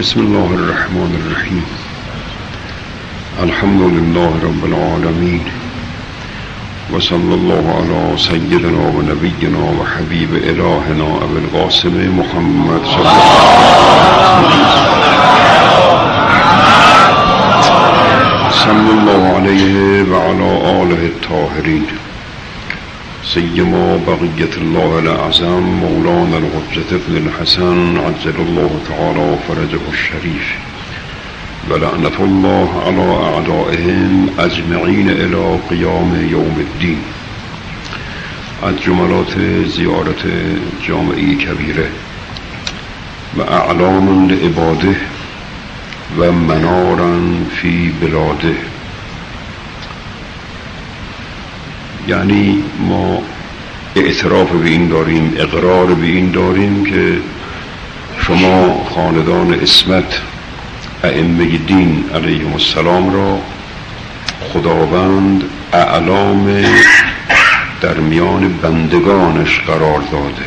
بسم الله الرحمن الرحیم. الحمد لله رب العالمین و صلی الله علی سیدنا و نبینا و حبیب الهنا ابو القاسم محمد صلی الله علیه و علی آله الطاهرین، سیما بقیت الله الاعظم مولانا الحجة ابن الحسن عجل الله تعالی فرجه الشریف و لعنت الله علی اعدائهم اجمعین الی قیام یوم الدین. از جملات زیارت جامعه کبیره و اعلام لعباده و منارا فی بلاده، یعنی ما اعتراف به این داریم، اقرار به این داریم که شما خاندان عصمت ائمه دین علیهم السلام را خداوند اعلام در میان بندگانش قرار داده.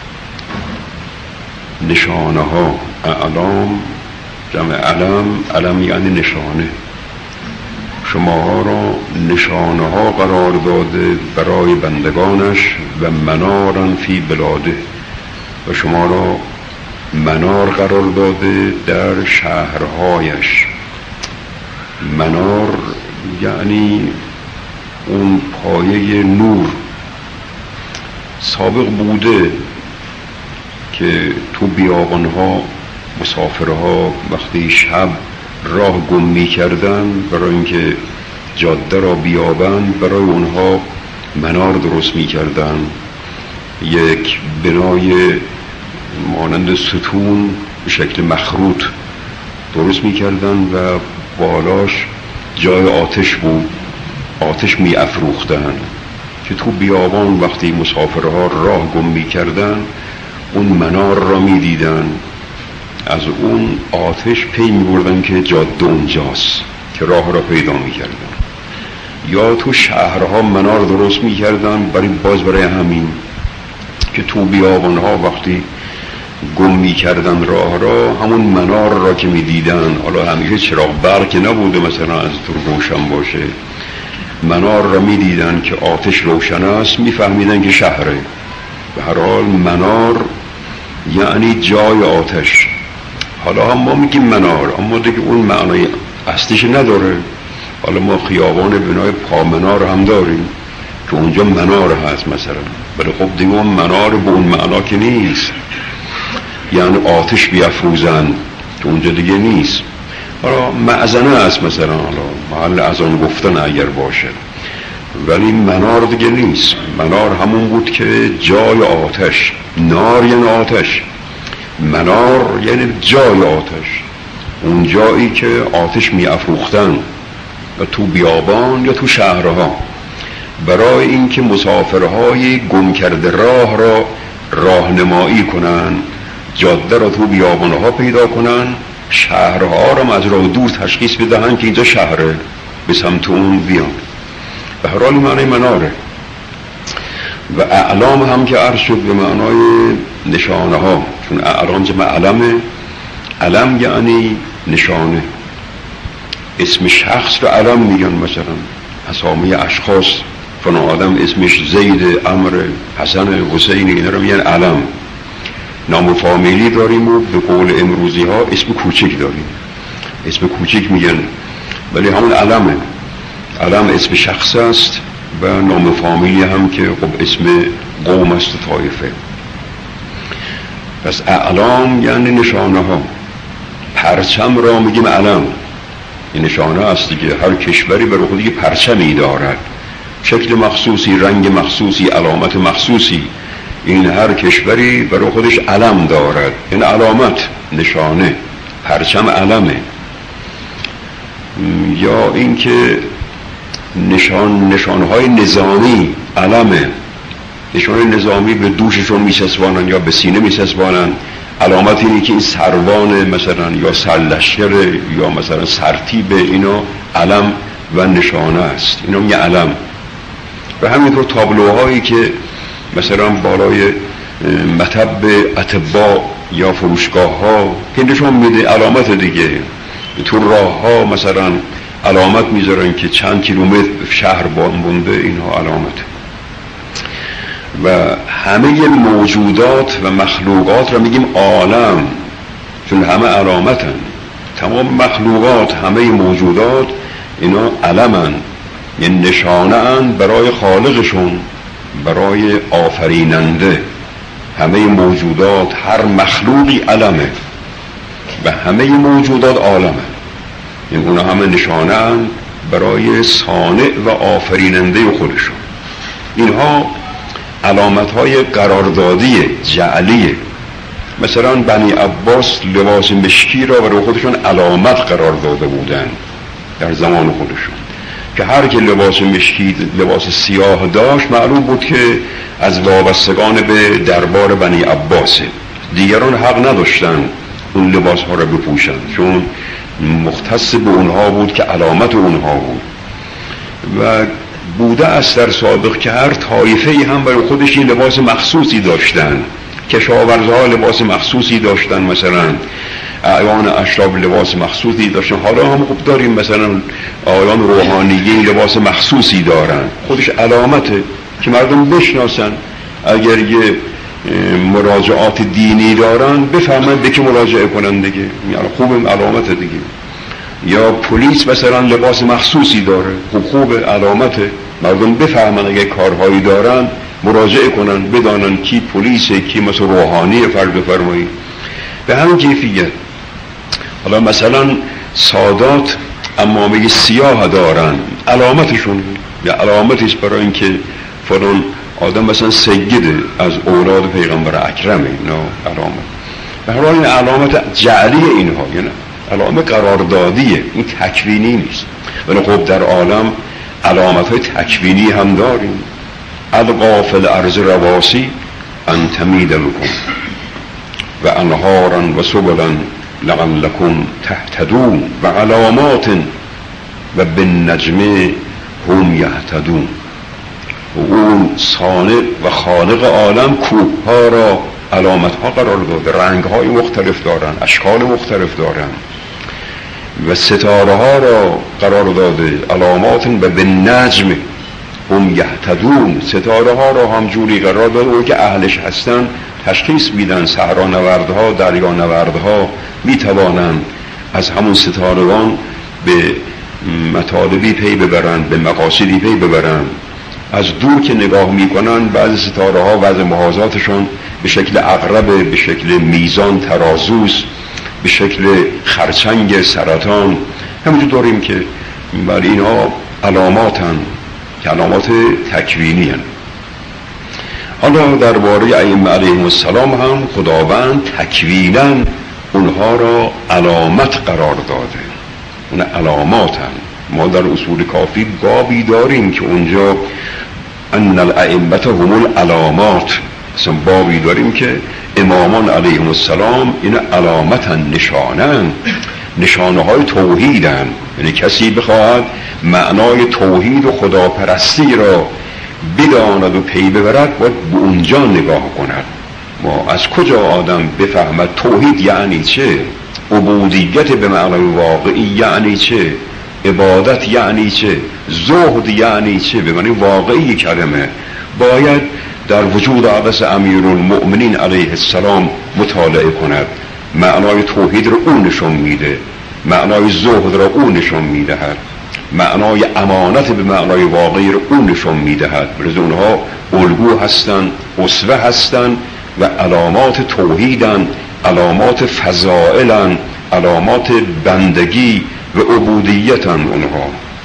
نشانه ها، اعلام جمع علم، علم یعنی نشانه. شماها را نشانه ها قرار داده برای بندگانش و منارا فی بلاده، و شما را منار قرار داده در شهرهایش. منار یعنی اون پایه نور. سابق بوده که تو بیابانها مسافرها وقتی شب راه گم می کردن، برای اینکه جاده را بیابند برای اونها منار درست می کردن. یک بنای مانند ستون به شکل مخروط درست می کردن و بالاش جای آتش بود، آتش می افروختن که تو بیابان وقتی مسافرها راه گم می کردن اون منار را می دیدن، از اون آتش پی می بردن که جاده اونجاست که راه را پیدا می کردن. یا تو شهرها منار درست می کردن برای همین که تو بیابانها وقتی گم می کردن راه را، همون منار را که می دیدن، حالا همیشه چراغ برق که نبوده مثلا از تو روشن باشه، منار را می دیدن که آتش روشن است، می فهمیدن که شهره. به هر حال منار یعنی جای آتش. حالا هم ما میگیم منار، اما دیگه اون معنای اصلیش نداره. حالا ما خیابان بنای پامنار هم داریم که اونجا منار هست مثلا، ولی خب دیگه اون منار به اون معنا که نیست، یعنی آتش بیافروزن که اونجا دیگه نیست. حالا معزنه است مثلا، حالا محل اذان گفتن اگر باشه، ولی منار دیگه نیست. منار همون بود که جای آتش. نار یعنی آتش، منار یعنی جای آتش، اون جایی که آتش می افروختن و تو بیابان یا تو شهرها، برای اینکه مسافرهای گم کرده راه را راهنمایی کنن، جاده را تو بیابانها پیدا کنن، شهرها را از راه دور تشخیص بدهن که اینجا شهره، به سمت اون بیان. به هر حال معنی مناره. و اعلام هم که عرض شد به معنای نشانه ها، چون اعلام جمع علمه. علم یعنی نشانه. اسم شخص رو علم میگن، مثلا اسامی اشخاص، فلان آدم اسمش زید، عمرو، حسن، حسین، اینا رو میگن علم. نام فامیلی داریم و به قول امروزی ها اسم کوچک داریم، اسم کوچک میگن، ولی همون علمه. علم اسم شخص است و نام فامیلی هم که خب اسم قوم است و طایفه. پس اعلام یعنی نشانه ها. پرچم را میگیم علم، این نشانه است دیگه. هر کشوری برای خودی پرچمی دارد، شکل مخصوصی، رنگ مخصوصی، علامت مخصوصی. این هر کشوری برای خودش علم دارد، این علامت، نشانه. پرچم علمه. یا اینکه نشانهای نظامی علمه. نشانه نظامی به دوششون میسسبانن یا به سینه میسسبانن. علامت اینه که این سروان مثلا یا سرلشکر یا مثلا سرتیب، اینا علم و نشانه است، اینا میگه علم. و همینطور تابلوهایی که مثلا بالای مطب اطباء یا فروشگاه ها که نشون میده علامت دیگه. تو راه ها مثلا علامت میذارن که چند کیلومتر شهر بونده، اینها علامت. و همه موجودات و مخلوقات را میگیم عالم، چون همه علامتن. تمام مخلوقات، همه موجودات اینا علمن، یعنی نشانه ان برای خالقشون، برای آفریننده. همه موجودات، هر مخلوقی علمه و همه موجودات عالمه، یعنی اونا همه نشانه ان برای صانع و آفریننده خودشون. اینها علامت های قراردادی جعلیه. مثلا بنی عباس لباس مشکی را برای خودشون علامت قرار داده بودن در زمان خودشون، که هر که لباس مشکی، لباس سیاه داشت، معلوم بود که از وابستگان به دربار بنی عباسه. دیگران حق نداشتن اون لباس ها را بپوشن، چون مختص به اونها بود که علامت اونها بود. و بوده است در سابق که هر طایفه‌ای هم برای خودش این لباس مخصوصی داشتن. کشاورزها لباس مخصوصی داشتن، مثلا اعیان اشراف لباس مخصوصی داشتن. حالا هم خوب داریم مثلا آیان روحانیین لباس مخصوصی دارن، خودش علامته که مردم بشناسن. اگر یه مراجعات دینی دارن بفهمن به که مراجعه کنن دیگه، یعنی خوب علامت دیگه. یا پلیس مثلا لباس مخصوصی داره، خوب علامته، مردم بفهمن اگه کارهایی دارن مراجعه کنن، بدانن کی پلیسه، کی مثلا روحانی فرض بفرمایید. به همین کیفیت حالا مثلا سادات عمامه سیاه دارن، علامتشون یا علامتش برای اینکه فلان آدم مثلا سیده از اولاد پیغمبر اکرمه، اینا علامت. به هر حال این علامت جعلی اینها، یعنی علامت قراردادیه، این تکوینی نیست. ولی خب در عالم علامت های تکوینی هم داریم. القا فی الارض رواسی ان تمید لکم و انهارا و سبلا لعلکم تهتدون و علامات و بالنجم هم یهتدون. و اون صانع و خالق عالم کوه ها را علامت ها قرار داده، رنگ های مختلف دارن، اشکال مختلف دارن. و ستاره ها را قرار داده علامات و بالنجم هم یهتدون. ستاره ها را هم جوری قرار داده اون که اهلش هستن تشخیص میدن. صحرا نوردها، دریا نوردها میتوانند از همون ستارگان به مطالبی پی ببرن، به مقاصدی پی ببرن. از دور که نگاه میکنن بعضی ستاره ها وضع محاذاتشون به شکل عقربه، به شکل میزان ترازوست، به شکل خرچنگ سرطان. همینجور داریم که برای اینها علاماتن که علامات تکوینی هن. حالا درباره ائمه علیهم السلام هم خداوند تکوینا اونها را علامت قرار داده، اون علاماتن. ما در اصول کافی بابی داریم که اونجا ان الائمه هم العلامات، مثلا بابی داریم که امامان علیهم السلام این علامتن، نشانن، نشانه های توحیدن. یعنی کسی بخواهد معنای توحید و خداپرستی را بداند و پی ببرد باید به اونجا نگاه کند. ما از کجا آدم بفهمد توحید یعنی چه، عبودیت به معنای واقعی یعنی چه، عبادت یعنی چه، زهد یعنی چه به معنی واقعی کلمه، باید در وجود اقدس امیرالمؤمنین علیه السلام مطالعه کند. معنای توحید را اون نشون میده، معنای زهد را اون نشون میدهد، معنای امانت به معنای واقعی را اون نشون میدهد. برز اونها الگو هستن، اسوه هستن و علامات توحیدن، علامات فضائلن، علامات بندگی و عبودیتن اونها.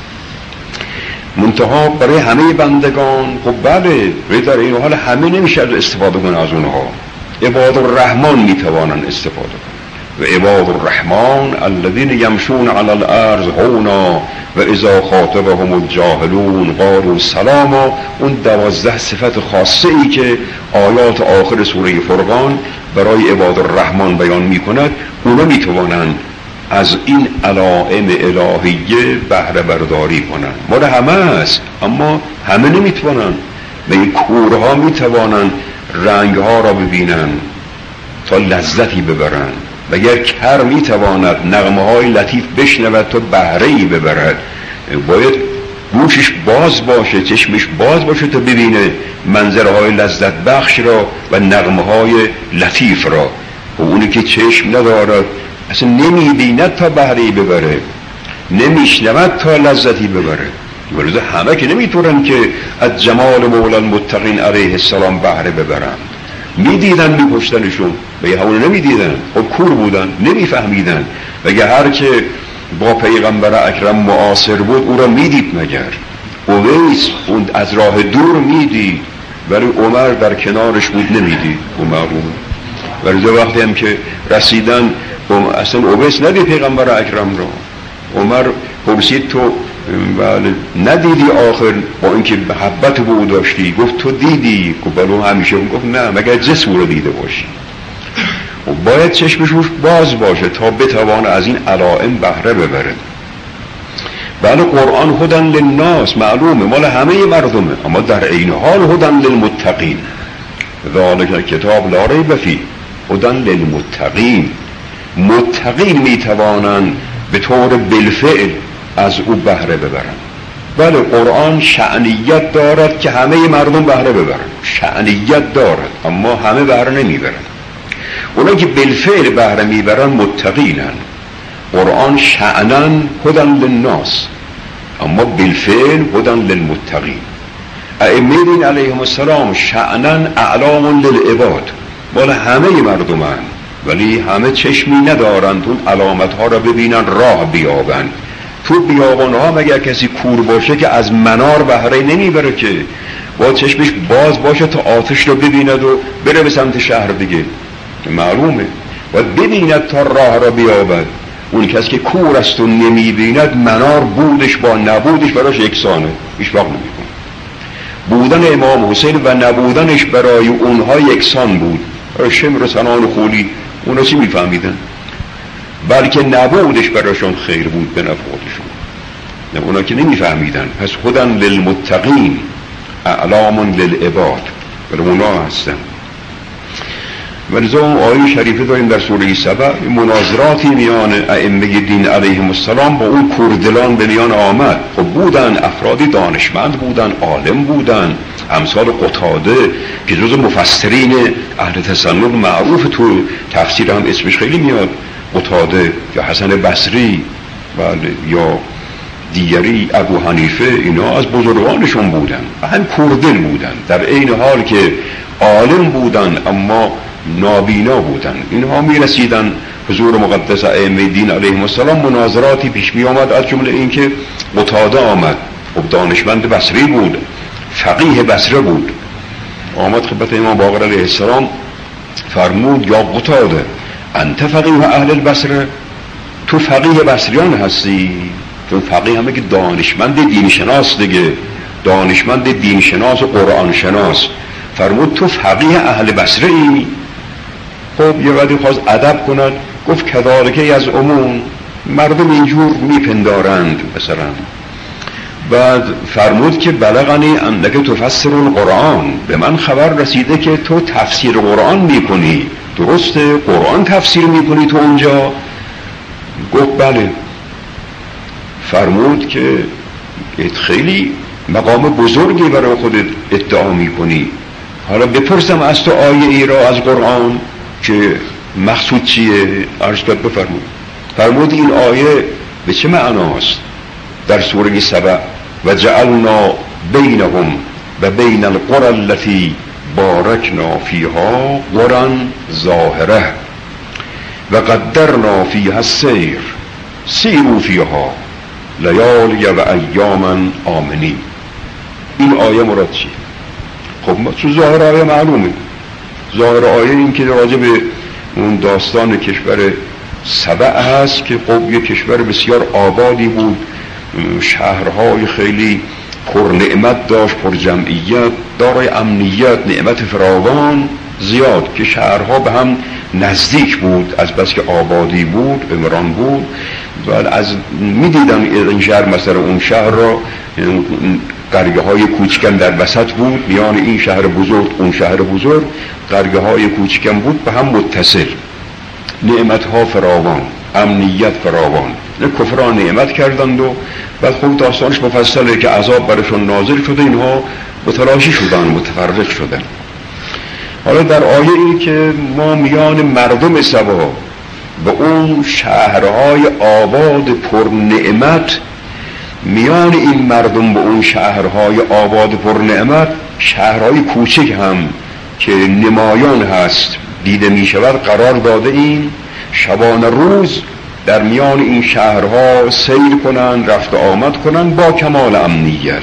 منتها برای همه بندگان خب بله، در این حال همه نمیشه استفاده کنه از اونها. عباد الرحمن میتوانن استفاده کنن. و عباد الرحمن الذین یمشون علی الارض هونا و اذا خاطبهم الجاهلون قالوا سلاما. اون 12 صفت خاصه ای که آیات آخر سوره فرقان برای عباد الرحمن بیان میکند، اونا میتوانن از این علائم الهیه بهره برداری کنن. مال همه است، اما همه نمیتوانن. به این کورها میتوانن رنگها را ببینن، تا لذتی ببرند. وگر کر میتواند نغمه های لطیف بشنود تا بهره ای ببرد، باید گوشش باز باشه، چشمش باز باشه تا ببینه منظرهای لذت بخش را و نغمه های لطیف را. و اونی که چشم ندارد اصلا نمیبیند تا بهره ای ببره، نمیشنود تا لذتی ببره. ولذا همه که نمیتونن که از جمال مولا المتقین علیه السلام بهره ببرن. میدیدن میپشتنشون و یه همون نمیدیدن، خب کور بودن، نمیفهمیدن. وگه هر که با پیغمبر اکرم معاصر بود او را میدید، مگر اویس اون از راه دور میدید ولی عمر در کنارش بود نمیدید. عمر ولذا وقتی هم که رسیدن اصلا اویس ندید پیغمبر اکرم را. عمر پرسید تو ندیدی آخر با اینکه محبت به او داشتی؟ گفت تو دیدی؟ گفت بلو همیشه. گفت نه مگر جسم رو دیده باشی. و باید چشمش روش باز باشه تا بتوانه از این علائم بهره ببره. بله قرآن هدن للناس معلومه مال همه مردمه، اما در عین حال هدن للمتقین. ذالک کتاب لا ریب فیه هدن للمتقین. متقین میتوانند به طور بالفعل از او بهره ببرن. بله قرآن شأنیت دارد که همه مردم بهره ببرن، شأنیت دارد، اما همه بهره نمیبرن. اونا که بالفعل بهره میبرن متقینن. قرآن شأناً هدن للناس اما بالفعل هدن للمتقین. ائمه دین علیهم السلام شأناً اعلام للعباد، مال همه مردمان، ولی همه چشمی ندارند اون علامت ها را ببینن راه بیابن. تو بیابان ها مگر کسی کور باشه که از منار بهره نمیبره، که با چشمش باز باشه تا آتش رو ببیند و بره به سمت شهر دیگه. معلومه باید ببیند تا راه را بیابد. اون کسی که کور است و نمیبیند منار بودش با نبودش براش یکسانه، هیچ وقت نمیکنه. بودن امام حسین و نبودنش برای اونها یکسان بود. شمر سنان و خولی اونا چی میفهمیدن؟ بلکه نبودش براشون خیر بود به نفع خودشون. اونا که نمیفهمیدن. پس هدن للمتقین اعلام للعباد، ولی اونا هستن. ولذا اون آیه شریفه داریم در سوره سبع، مناظراتی میان ائمه دین علیهم السلام با اون کردلان به میان آمد. خب بودن افرادی دانشمند بودن، عالم بودن، امثال قتاده که جز مفسرین اهل تسنن معروف، تو تفسیر هم اسمش خیلی میاد، قتاده یا حسن بصری یا دیگری ابو حنیفه، اینا از بزرگانشون بودن و هم کردل بودن، در عین حال که عالم بودن اما نابینا بودن. اینها میرسیدن حضور مقدس ائمه دین علیهم السلام. مناظراتی پیش می آمد، از جمله این که قتاده آمد، خب دانشمند بصری بود، فقیه بصره بود، آمد خدمت امام باقر علیه السلام فرمود یا قتاده انت فقیه اهل البصره، تو فقیه بصریان هستی؟ چون فقیه همه که دانشمند دین شناس دیگه، دانشمند دین شناس و قرآن شناس. فرمود تو فقیه اهل بصره ای؟ خب یه وقتی خواست ادب کند، گفت کذالک از عموم، مردم اینجور میپندارند مثلا. بعد فرمود که بلغنی انک تفسر القرآن، به من خبر رسیده که تو تفسیر قرآن میکنی. درسته قرآن تفسیر میکنی تو اونجا؟ گفت بله. فرمود که خیلی مقام بزرگی برای خودت ادعا میکنی، حالا بپرسم از تو آیه ای را از قرآن که مقصود چیه؟ عرض کرد بفرمود. فرمود این آیه به چه معناست؟ در سوره سبع و جعلنا بینهم و بین القرى التي بارکنا فیها قرى ظاهره و قدرنا فیها السیر سیروا فیها لیالی و ایاما آمنین. این آیه مراد چیه؟ خب تو ظاهر آیه معلومه. ظاهر آیه این که راجع به اون داستان کشور سبع هست که خب یه کشور بسیار آبادی بود، شهرهای خیلی پر نعمت داشت، پر جمعیت، دارای امنیت، نعمت فراوان زیاد، که شهرها به هم نزدیک بود از بس که آبادی بود، عمران بود. و از میدیدن این شهر مثلا اون شهر را قریه های کوچکم در وسط بود، میان این شهر بزرگ اون شهر بزرگ قریه های کوچکم بود به هم متصل، نعمت ها فراوان، امنیت فراوان. کفران نعمت کردند و بعد خود داستانش مفصله که عذاب برشون نازل شده، اینها متلاشی شدن، متفرق شدن. حالا در آیه این که ما میان مردم سبا به اون شهرهای آباد پر نعمت، میان این مردم به اون شهرهای آباد پر نعمت، شهرهای کوچک هم که نمایان هست دیده می شود قرار داده این شبانه روز در میان این شهرها سیر کنن، رفت آمد کنن با کمال امنیت.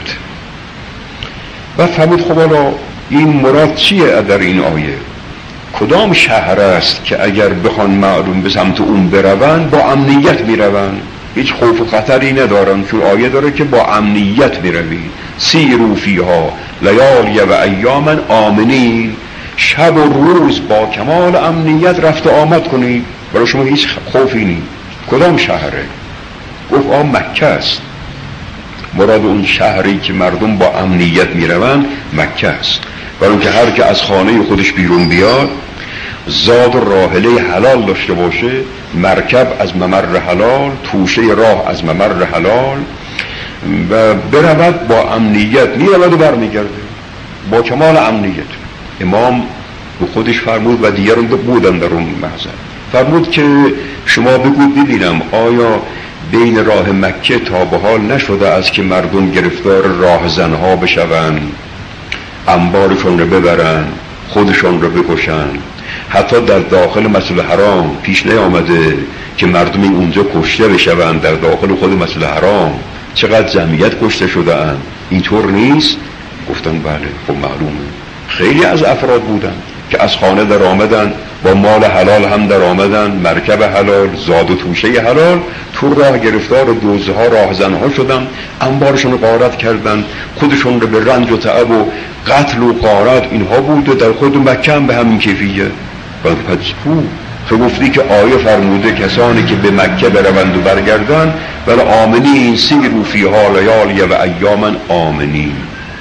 و فرمود خب حالا این مراد چیه در این آیه؟ کدام شهر است که اگر بخوان مردم به سمت اون برون با امنیت میرون، هیچ خوف و خطری ندارن، چون آیه داره که با امنیت میروید. سیروا فیها لیالی و ایاما آمنین، شب و روز با کمال امنیت رفت آمد کنید، برای شما هیچ خوفی نیست. کدام شهره؟ گفت مکه است. مراد اون شهری که مردم با امنیت میروند مکه است، برای اینکه هر که از خانه خودش بیرون بیاد، زاد و راحله حلال داشته باشه، مرکب از ممر حلال، توشه راه از ممر حلال، و برود با امنیت، میرود و برمیگرده با کمال امنیت. امام به خودش فرمود و دیگران بودن در اون محضر، فرمود که شما بگوید ببینم آیا بین راه مکه تا به حال نشده است که مردم گرفتار راهزنها بشوند، انبارشون رو ببرن، خودشون رو بکشن؟ حتی در داخل مسجد الحرام پیش نیامده که مردم اونجا کشته بشوند در داخل خود مسجد الحرام؟ چقدر جمعیت کشته شده اند، اینطور نیست؟ گفتن بله. خب معلومه خیلی از افراد بودن که از خانه در آمدن، با مال حلال هم در آمدن، مرکب حلال، زاد و توشه حلال، تو راه گرفتار دوزها راهزنها شدن، انبارشون رو غارت کردن، خودشون رو به رنج و تعب و قتل و غارت اینها بوده. در خود مکه هم به همین کیفیه. تو گفتی که آیه فرموده کسانی که به مکه بروند و برگردن ولی آمنین، سیروا فیها لیالی و ایاما آمنین.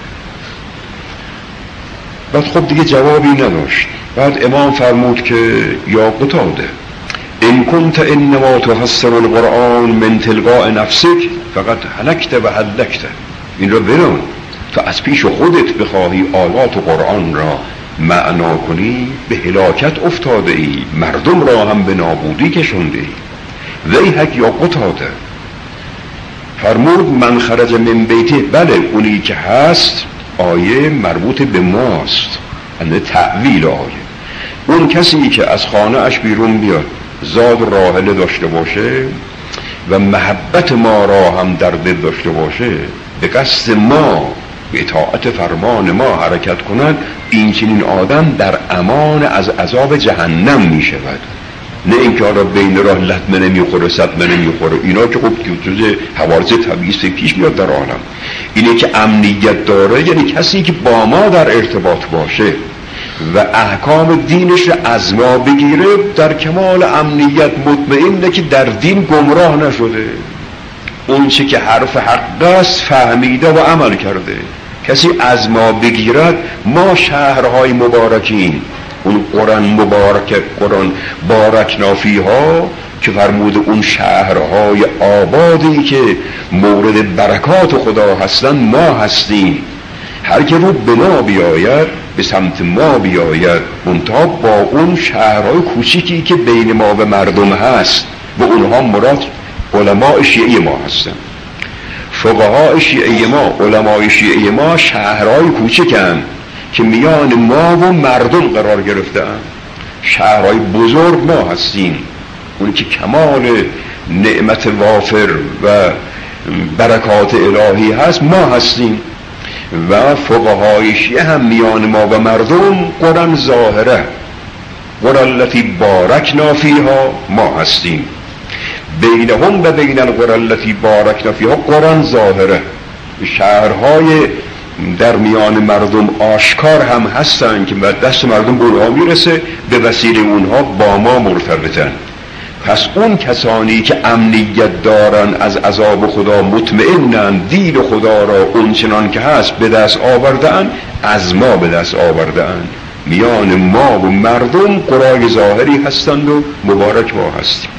بعد خب دیگه جوابی نداشت. بعد امام فرمود که یا قتاده ان کنت انما تفسر القرآن من تلقاء نفسک فقط هلکت و هلکت. این رو بدان تو از پیش خودت بخواهی آیات قرآن را معنا کنی به هلاکت افتاده ای، مردم را هم به نابودی کشنده ای. ویحک یا قتاده. فرمود من خرج من بیته، بله اونی که هست آیه مربوط به ماست، یعنی تعویل آیه. اون کسی که از خانه اش بیرون بیاد، زاد و راحله داشته باشه و محبت ما را هم در دل داشته باشه، به قصد ما، به اطاعت فرمان ما حرکت کند، این چنین آدم در امان از عذاب جهنم می شود. نه اینکه آن را بین راه لطمه نمیخوره، صدمه نمیخوره، اینا که خب جز حوادث طبیعی پیش میاد در عالم. اینه که امنیت داره، یعنی کسی که با ما در ارتباط باشه و احکام دینش را از ما بگیره، در کمال امنیت مطمئنه که در دین گمراه نشده، اون چه که حرف حق است فهمیده و عمل کرده. کسی از ما بگیرد، ما شهرهای مبارکین، اون قرآن مبارک، قرآن بارکنا فیها که فرمود اون شهرهای آبادی که مورد برکات خدا هستن، ما هستیم. هر که رو به ما بیاید، به سمت ما بیاید، منتها با اون شهرهای کوچیکی که بین ما و مردم هست، و اونها مراد علماء شیعه ما هستن، فقهای شیعه ما، علماء شیعه ما شهرهای کوچکن که میان ما و مردم قرار گرفتن. شهرهای بزرگ ما هستیم، اون که کمال نعمت وافر و برکات الهی هست ما هستیم. و فقهای شیعه هم میان ما و مردم قرآن ظاهره، قرآن التي بارکنا فیها ما هستیم. بینهم و بین القرآن التي بارکنا فیها قرآن ظاهره. شهرهای در میان مردم آشکار هم هستن که به دست مردم به اونها میرسه، به وسیله اونها با ما مرتبطن. پس اون کسانی که امنیت دارن از عذاب خدا، مطمئنن دین خدا را اونچنان که هست به دست آوردن، از ما به دست آوردن. میان ما و مردم قرای ظاهری هستند و مبارک ما هستیم.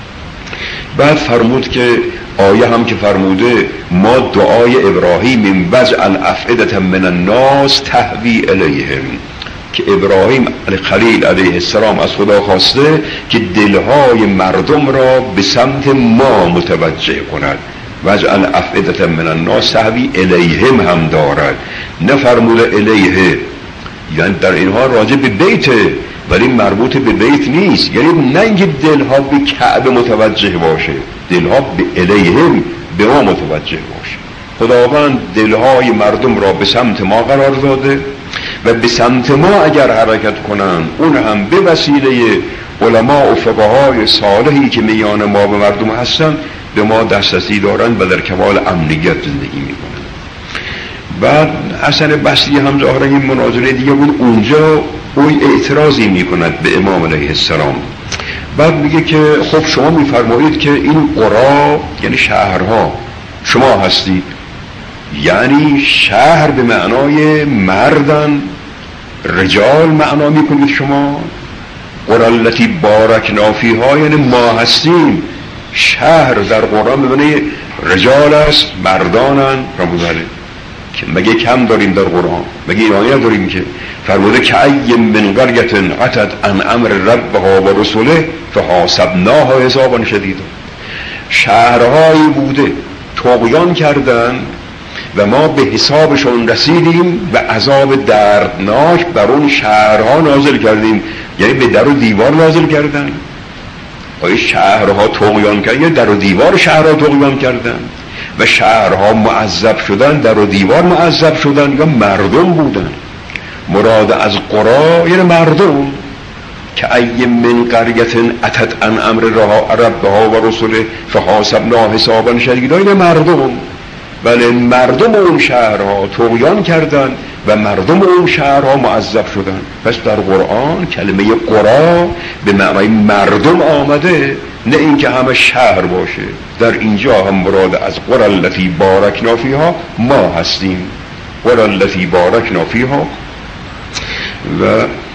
بعد فرمود که آیه هم که فرموده ما دعای ابراهیم وجعل افئدة من الناس تهوی الیهم، که ابراهیم خلیل علیه السلام از خدا خواسته که دلهای مردم را به سمت ما متوجه کند. وجعل افئدة من الناس تهوی الیهم هم دارد، نفرموده الیه، یعنی در اینها راجع به بیته ولی مربوط به بیت نیست. یعنی نه اینکه دلها به کعبه متوجه باشه، دلها به الیهم، به ما متوجه باشه. خداوند دلهای مردم را به سمت ما قرار داده و به سمت ما اگر حرکت کنن، اون هم به وسیله علما و فقهای صالحی که میان ما و مردم هستن، به ما دسترسی دارن و در کمال امنیت زندگی میکنن. بعد حسن بصری هم ظاهرا این مناظره دیگه بود، اونجا اوی اعتراضی میکند به امام علیه السلام. بعد میگه که خب شما میفرمایید که این قرا یعنی شهرها شما هستید، یعنی شهر به معنای مردن، رجال معنا میکنید شما. قرا التي بارکنا فیها یعنی ما هستیم. شهر در قرآن به معنی رجال است، مردانن. که مگه کم داریم در قرآن؟ مگه این آیه داریم که فرموده که ای من قریة عتت عن امر ربها و رسوله فحاسبناها حسابا شدیدا. شهرهایی بوده طغیان کردن و ما به حسابشون رسیدیم و عذاب دردناک بر اون شهرها نازل کردیم. یعنی به در و دیوار نازل کردن. آیا شهرها طغیان کردن یا در و دیوار شهرها طغیان کردن؟ و شهرها معذب شدن، در و دیوار معذب شدن یا مردم بودن؟ مراد از قرا یعنی مردم. که ای من قریة اتت عن امر ربها و رسوله فحاسبناها حسابا شدیدا، یعنی مردم. بله مردم اون شهرها طغیان کردن و مردم اون شهرها معذب شدن. پس در قرآن کلمه قرا به معنای مردم آمده، نه اینکه همه شهر باشه. در اینجا هم مراد از قرا التي بارکنا فیها ما هستیم. قرا التي بارکنا فیها و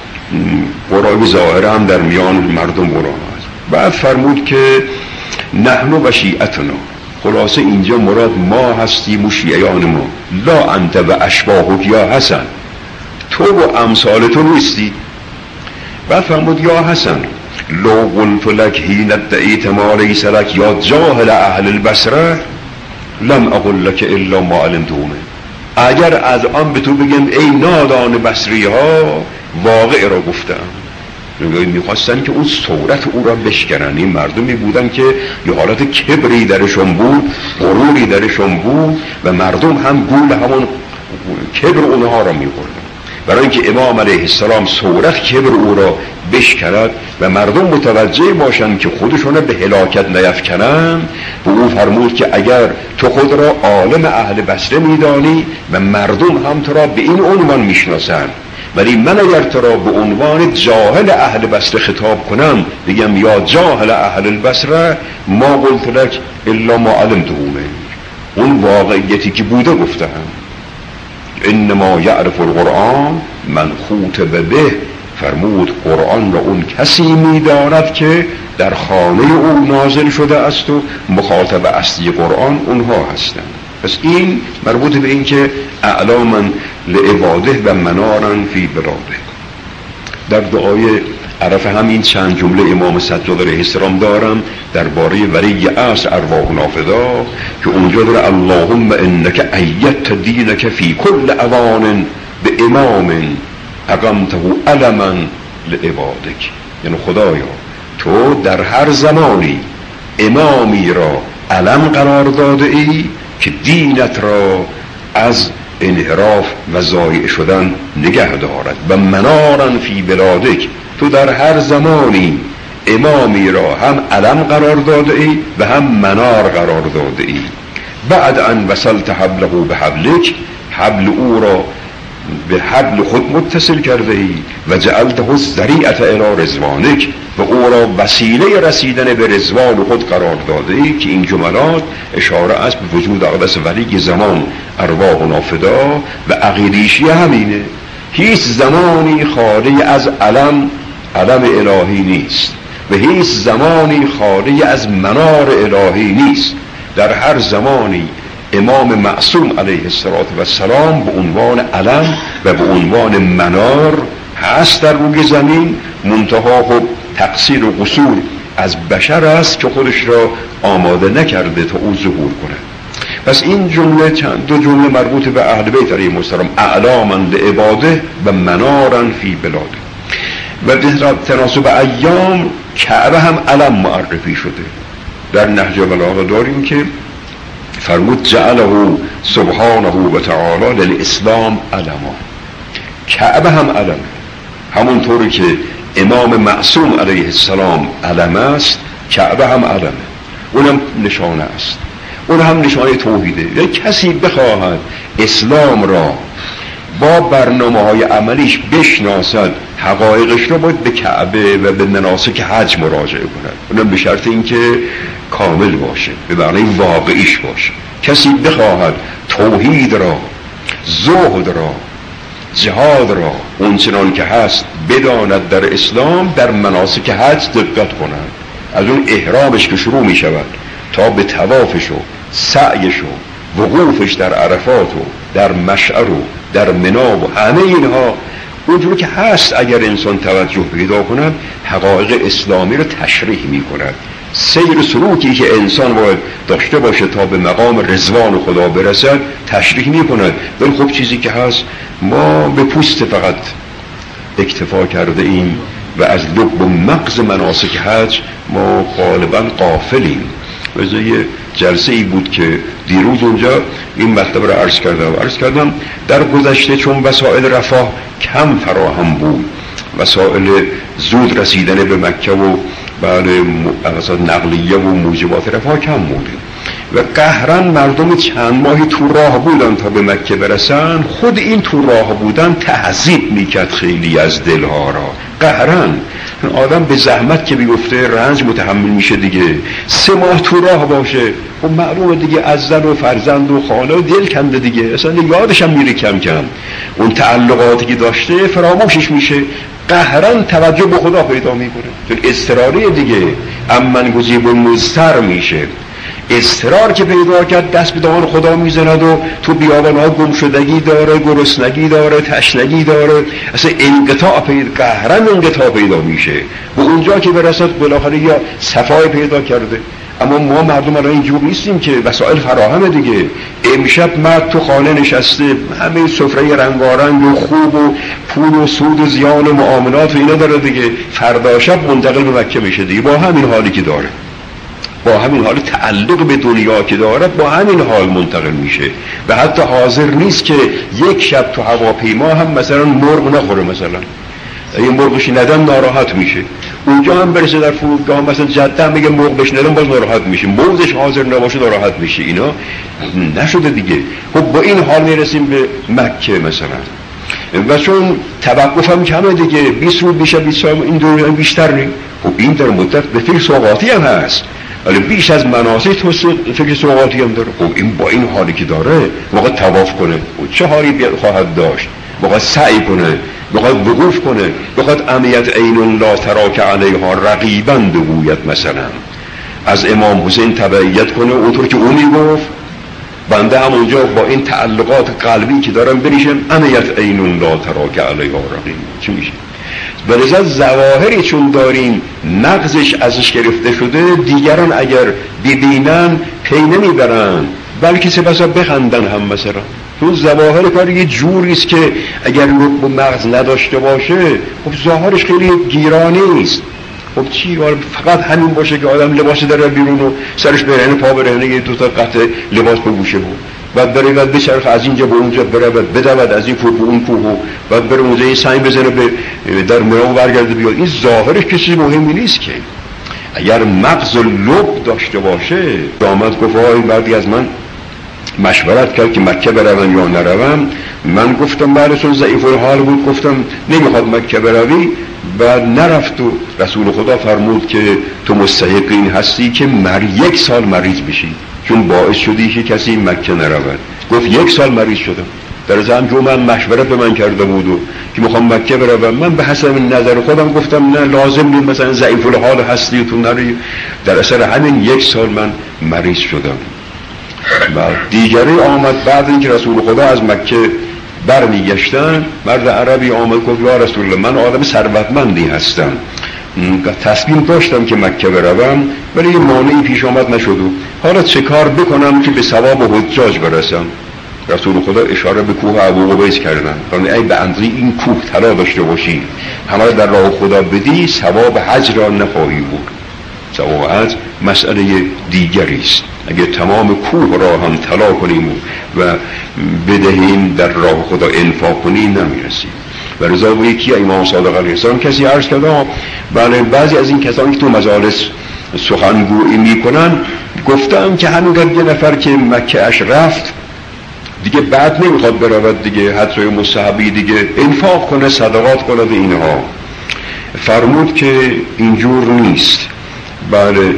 قرای ظاهر هم در میان مردم قرآن هست. بعد فرمود که نحن و شیعتنا، خلاصه اینجا مراد ما هستیم و شیعیان ما. لا انت و اشباهک یا حسن، تو و امثال تو نیستی. بعد فرمود یا حسن لو قلت لك حين ادعيت ما ليس لك یا جاهل اهل البصره لم اقل لك الا ما علمته. اگر از آن به تو بگم ای نادان بصری ها، واقع را گفتم. میخواستن که اون صورت او را بشکنن. این مردمی بودن که یه حالت کبری درشون بود، غروری درشون بود و مردم هم گول همون کبر اونها را میخوردن. برای اینکه امام علیه السلام صورت کبر او را بشکند و مردم متوجه باشن که خودشون به هلاکت نیفکنن، به او فرمود که اگر تو خود را عالم اهل بصره میدانی و مردم هم تو را به این عنوان میشناسن، ولی من اگر تو را به عنوان جاهل اهل بصره خطاب کنم، بگم یا جاهل اهل البصره ما قلت لك الا ما علمته، اون واقعیتی که بوده گفتم. انما یعرف القرآن من خوطب به، فرمود قرآن را اون کسی میداند که در خانه او نازل شده است و مخاطب اصلی قرآن اونها هستند. پس این مربوط به این که اعلاما لعباده و منارا فی بلاده. در دعای عرف همین چند جمله امام سجاد علیه السلام دارم درباره ولی عصر ارواح نافذا که اونجا داره اللهم انک ایدت دینک فی کل اوان به امام اقمته علما لعبادک. یعنی خدایا تو در هر زمانی امامی را علم قرار داده ای که دینت را از انحراف و ضایع شدن نگه دارد و منارا فی بلادک، تو در هر زمانی امامی را هم علم قرار داده ای و هم منار قرار داده ای. بعد ان وصلت حبله به حبلک، حبل او را به حبل خود متصل کرده ای و جعلته الذریعة الی رضوانک و او را وسیله رسیدن به رضوان خود قرار داده ای، که این جملات اشاره است به وجود اقدس ولی زمان ارواحنا فدا و عقیدیشی همینه. هیچ زمانی خالی از علم الهی نیست و هیچ زمانی خالی از منار الهی نیست. در هر زمانی امام معصوم علیه السلام به عنوان علم و به عنوان منار هست در روی زمین، منتها خب تقصیر و قصور از بشر است که خودش را آماده نکرده تا او ظهور کنه. پس این جمله دو جمله مربوط به اهل بیت علیهم السلام، اعلاما لعباده و منارا فی بلاده. و به تناسب ایام کعبه هم علم معرفی شده. در نهج بلاغه داریم که فرمود جعله سبحانه و تعالی للاسلام علما. کعبه هم علم، همونطوری که امام معصوم علیه السلام علم است، کعبه هم علمه، اونم نشانه است، اون هم نشانه توحیده. یک کسی بخواهد اسلام را با برنامه‌های عملیش بشناسد، حقایقش را باید به کعبه و به مناسک حج مراجعه کند، اونم به شرط اینکه کامل باشه، به معنی واقعیش باشه. کسی بخواهد توحید را، زهد را، جهاد را اونچنان که هست بداند در اسلام، در مناسک حج دقت کند، از اون احرامش که شروع می شود تا به طوافش و سعیش و وقوفش در عرفات و در مشعر و در منا و همه اینها اونجور که هست اگر انسان توجه پیدا کند، حقایق اسلامی رو تشریح می کند. سیر سلوکی که انسان باید داشته باشه تا به مقام رضوان خدا برسد تشریح می کند. ولی خب چیزی که هست ما به پوست فقط اکتفا کرده ایم و از لب و مغز مناسک حج ما غالبا غافلیم. واسه یه جلسه ای بود که دیروز اونجا این مطلب رو عرض کردم در گذشته چون وسایل رفاه کم فراهم بود، وسایل زود رسیدن به مکه و بله نقلیه و موجبات رفاه کم بوده و قهرن مردم چند ماهی تو راه بودن تا به مکه برسن. خود این تو راه بودن تهذیب میکرد خیلی از دلها را. قهرن آدم به زحمت که بیفته رنج متحمل میشه دیگه. 3 ماه تو راه باشه خب معلومه دیگه از زن و فرزند و خانه و دل کنده دیگه، اصلا یادش هم میره کم کم، اون تعلقاتی که داشته فراموشش میشه. قهرن توجه به خدا پیدا میکنه، چون اضطراری دیگه امن گزیب و مضطر میشه. اضطرار که پیدا کرد دست به دامن خدا میزند و تو بیابانها گمشدگی داره، گرسنگی داره، تشنگی داره، اصلا انقطاع پیدا، قهرن انقطاع پیدا میشه. به اونجا که برسد بالاخره یا صفای پیدا کرده. اما ما مردم الان اینجور نیستیم که وسایل فراهمه دیگه. امشب مرد تو خانه نشسته، همه سفره رنگارنگ و خوب و پول و سود و زیان و معاملات و اینا داره دیگه. فردا شب منتقل به مکه میشه دیگه، با همین حالی که داره، با همین حال تعلق به دنیا که دارد، با همین حال منتقل میشه و حتی حاضر نیست که یک شب تو هواپیما هم مثلا مرغ نخوره. مثلا اگه مرغش ندن ناراحت میشه. اونجا هم برسه در فرودگاه مثلا جده هم بگه مرغ بش ندن باز ناراحت میشه، موزش حاضر نباشه ناراحت میشه. اینا نشده دیگه. خب با این حال میرسیم به مکه مثلا و چون توقف هم کمه دیگه، 20 روز بیشه 20 سال این دور بیشتر نیم. خب این در مدت به فکر سوقاتی هم هست، ولی بیش از مناسک فکر سوقاتی هم داره. خب این با این حالی که داره موقع طواف کنه و چه حالی خواهد داشت، موقع سعی کنه، بخواد وقوف کنه، بخواد امیت عین لا تراک علیها رقیبا بگوید، مثلا از امام حسین تبعیت کنه اونطور که اون میگفت، بنده هم اونجا با این تعلقات قلبی که دارم بریشم امیت عین لا تراک علیها رقیبا. چی میشه؟ ولذا ظواهری چون داریم نقضش ازش گرفته شده، دیگران اگر ببینن پی نمیبرن بلکه چه بسا بخندن هم. مثلا تو ظواهر کار یه جوریست که اگر لب و مغز نداشته باشه خب ظاهرش خیلی گیرانه نیست. خب چی؟ فقط همین باشه که آدم لباس داره بیرون و سرش برهنه، پا برهنه، یه دوتا قطع لباس بپوشه بود، بعد بره بعد بچرخ از اینجا به اونجا بره، بعد بدود از این کوه به اون کوه، بعد بره اونجا این سنگ بزنه به در مرو برگرده بیاد. این ظاهرش کسی مهمی نیست که اگر مغز و لب داشته باشه. آمد گفت آقای بعدی از من مشورت کرد که مکه بروم یا نروم. من گفتم بله، چون ضعیف الحال بود گفتم نمیخواد مکه بروی. بعد نرفت و رسول خدا فرمود که تو مستحق این هستی که 1 سال مریض بشی، چون باعث شدی که کسی مکه نرود. گفت 1 سال مریض شدم. در ضمن جو من مشورت به من کرده بود و که میخوام مکه بروم. من به حسب نظر خودم گفتم نه لازم نیست، مثلا ضعیف الحال هستی تو نری. در اثر همین 1 سال من مریض شدم. و دیگری آمد بعد اینکه رسول خدا از مکه برمیگشتن، مرد عربی آمد گفت یا رسول الله من آدم ثروتمندی هستم، تصمیم داشتم که مکه بروم ولی یه مانعی پیش آمد نشد، حالا چه کار بکنم که به ثواب حجاج برسم؟ رسول خدا اشاره به کوه ابوقبیس کردن، یعنی ای به اندازه این کوه طلا داشته باشی همه در راه خدا بدی، ثواب حج را نخواهی بود. ثواب حج مسئله دیگری است. اگه تمام کوه را هم طلا کنیم و بدهیم در راه خدا انفاق کنیم نمیرسیم. و رضا و یکی امام صادق علیه السلام کسی عرض کرده بله بعضی از این کسانی که تو مجالس سخنگویی میکنن گفتم که همینقدر یه نفر که مکه اش رفت دیگه بعد نمیخواد برود دیگه، حتی مستحبی دیگه انفاق کنه، صدقات کنه به اینها. فرمود که اینجور نیست. بله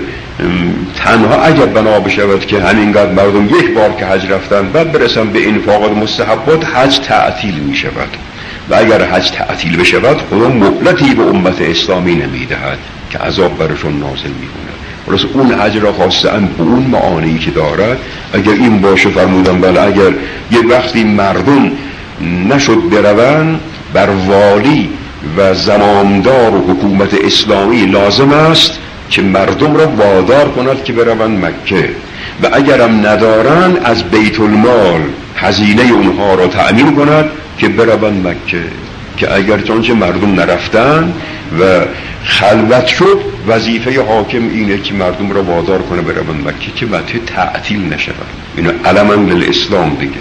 تنها اگر بنا بشود که همینقدر مردم یک بار که حج رفتن بعد برسن به انفاقات مستحبات، حج تعطیل می شود. و اگر حج تعطیل بشود خدا مهلتی به امت اسلامی نمیدهد که عذاب برشون نازل می کند. ولی اون حج را خواستن به اون معانی که دارد اگر این باشه فرمودن بله اگر یه وقتی مردم نشد بروند، بر والی و زمامدار و حکومت اسلامی لازم است که مردم را وادار کند که بروند مکه و اگرم ندارن از بیت المال هزینه اونها را تأمین کند که بروند مکه. که اگر چونچه مردم نرفتن و خلوت شد، وظیفه حاکم اینه که مردم را وادار کنه بروند مکه که مکه تعطیل نشود. اینو علما للاسلام دیگه.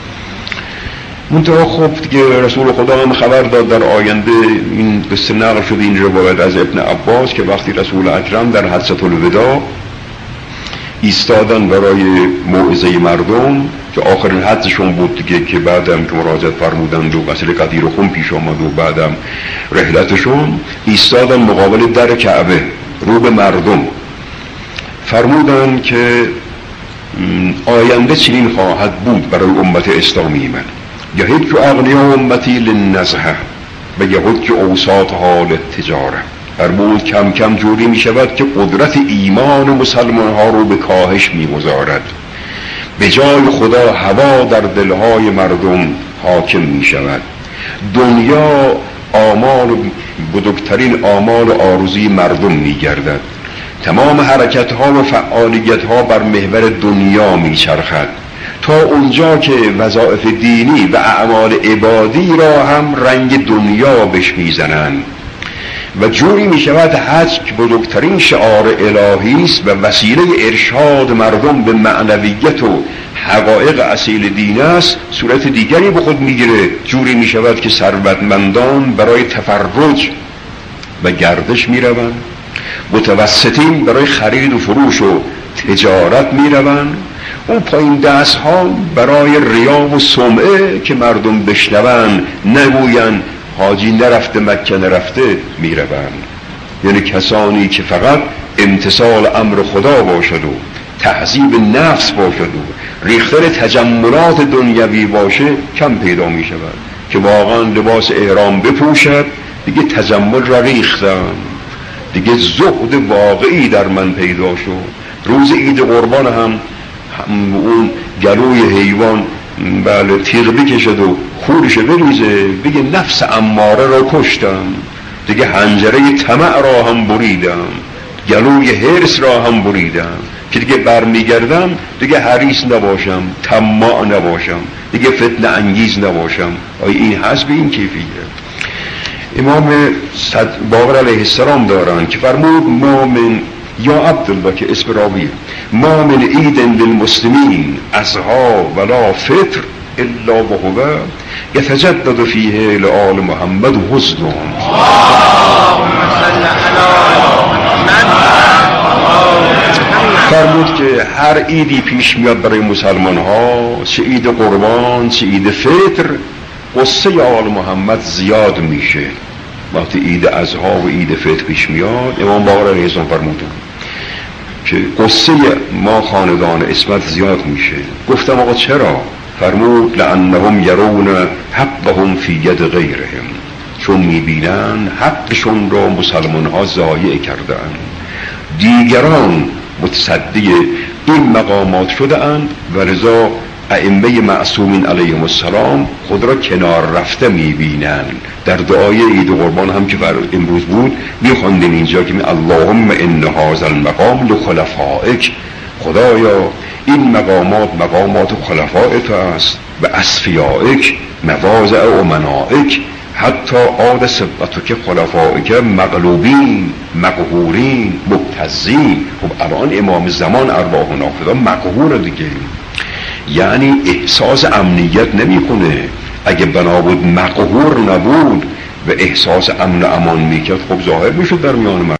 منتها خب دیگه رسول خدا هم خبر داد در آینده، این قصه نقل شده این روایت از ابن عباس که وقتی رسول اکرم در حجة الوداع ایستادن برای موعظه مردم که آخرین حجشون بود دیگه، که بعدم که مراجعت فرمودند و مسئله قدیر خون پیش آمد و بعدم رحلتشون ایستادن مقابل در کعبه رو به مردم، فرمودن که آینده چنین خواهد بود برای امت اسلامی من، یحج اغنیا امتی للنزهه و یحج اوساطها للتجاره. فرمود کم کم جوری می شود که قدرت ایمان مسلمان ها رو به کاهش می گذارد، به جای خدا هوا در دلهای مردم حاکم می شود. دنیا آمال بزرگترین آمال آرزوی مردم می گردد، تمام حرکت ها و فعالیت ها بر محور دنیا می چرخد تا اونجا که وظایف دینی و اعمال عبادی را هم رنگ دنیا بهش میزنند و جوری می شود حج که بزرگترین شعار الهی است و وسیله ارشاد مردم به معنویت و حقایق اصیل دین است، صورت دیگری به خود میگیره. جوری می شود که ثروتمندان برای تفرج و گردش می روند، متوسطین برای خرید و فروش و تجارت می روند، اون پایین دست ها برای ریا و سمعه که مردم بشنوند نگویند حاجی نرفته مکه نرفته می روند. یعنی کسانی که فقط امتثال امر خدا باشد و تهذیب نفس باشد و ریختن تجملات دنیوی باشه کم پیدا می شود که واقعا لباس احرام بپوشد دیگه تجمل را ریختن، دیگه زهد واقعی در من پیدا شد. روز عید قربان هم اون گلوی حیوان بله تیغ بکشد و خورش بریزه بگه نفس اماره را کشتم، دیگه حنجره طمع را هم بریدم، گلوی حرص را هم بریدم که دیگه برمیگردم دیگه حریص نباشم، طماع نباشم، دیگه فتنه انگیز نباشم. آیا این هست به این کیفیت؟ امام باقر علیه السلام دارن که فرمود ما من یا عبدالله که اسم راویه ما من عید للمسلمین ازها ولا فطر الا و هو یتجدد فیه لآل محمد حزنهم. فرمود که هر عیدی پیش میاد برای مسلمان ها، چه عید قربان چه عید فطر، قصه آل محمد زیاد میشه. وقتی عید اضحی و عید فطر پیش میاد، امام باقر علیه السلام فرمودن که قصه ما خاندان اسمت زیاد میشه. گفتم آقا چرا؟ فرمود لانهم یرون حقهم فی ید غیرهم، چون میبینن حقشون رو مسلمان ها ضایع کردن، دیگران متصدی این مقامات شده اند و رضا ائمه معصومین علیهم السلام خود را کنار رفته میبینند. در دعای عید قربان هم که امروز بود میخواندیم اینجا که اللهم ان هذا المقام لخلفائک، خدایا این مقامات خلفائت است و اصفیائک مواضع امنائک، حتی عاد سبتک خلفائک مغلوبین مقهورین مبتزین. خب الان امام زمان ارواحنا فدا مقهور دیگه، یعنی احساس امنیت نمیکنه. اگه بنا بود مقهور نبود و احساس امن و امان میکرد، خب ظاهر میشد در میان